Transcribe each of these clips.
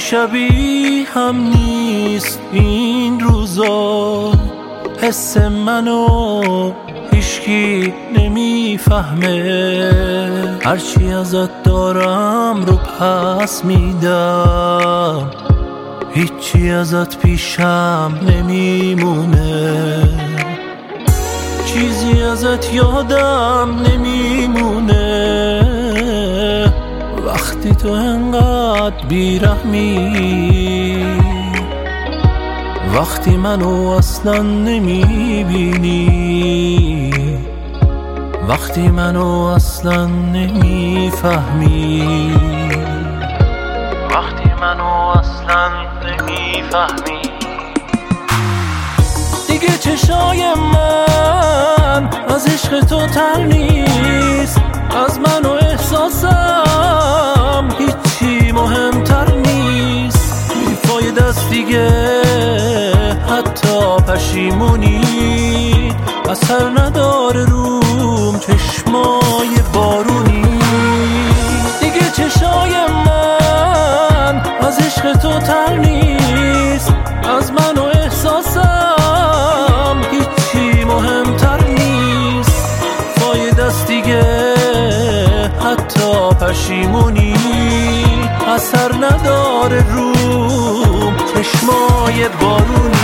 شبیه هم نیست این روزا، حس منو هیچکی نمیفهمه، هرچی ازت دارم رو پس میدم، هیچی ازت پیشم نمیمونه، چیزی ازت یادم نمیمونه، وقتی تو انقدر بیرحمی، وقتی منو اصلا نمیبینی، وقتی منو اصلا نمیفهمی، وقتی منو اصلا نمیفهمی. دیگه چشای من از عشق تو تر نیست، از من و احساسم هیچی مهمتر نیست، بیفاید است دیگه حتی پشیمونی، اثر نداره روم چشمای بارونی. دیگه چشای من از عشق تو تر نیست، از من و احساسم هیچی مهمتر نیست، فاید است دیگه حتی پشیمونی، اثر نداره روم چشمای بارونی.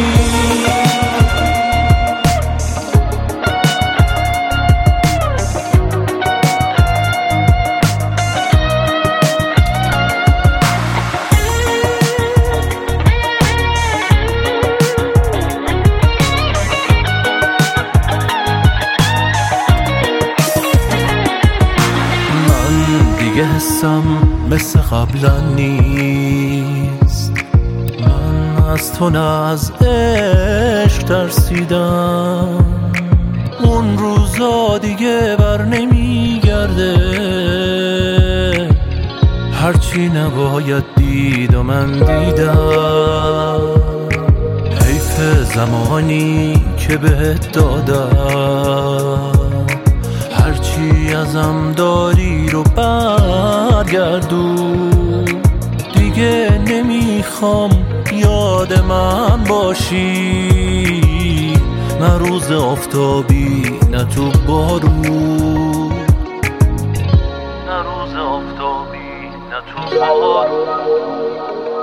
دیگه حسم مثل قبلا نیست، من از تو نه از عشق ترسیدم، اون روزا دیگه بر نمیگرده، هرچی نباید دید و من دیدم، حیف زمانی که بهت دادم، هرچی ازم داری رو برگردون، دیگه نمیخوام یاد من باشی، نه روز آفتابی نه تو بارون، نه روز آفتابی نه تو بارون.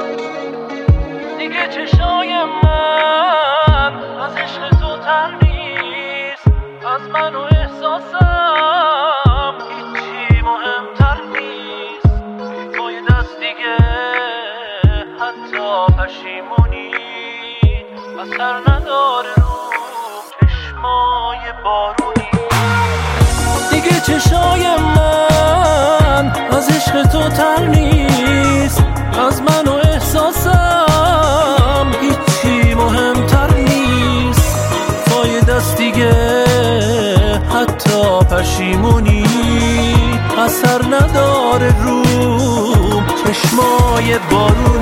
دیگه چشای من از عشق تو تر نیست، از من و احساسم هیچی مهمتر نیست، فاید است دیگه حتی پشیمونی، اثر نداره رو چشمای بارونی. دیگه چشای من از عشق تو تر نیست، از من و احساسم هیچی مهمتر نیست، فاید است دیگه حتی پشیمونی، اثر نداره روم چشمای بارونی.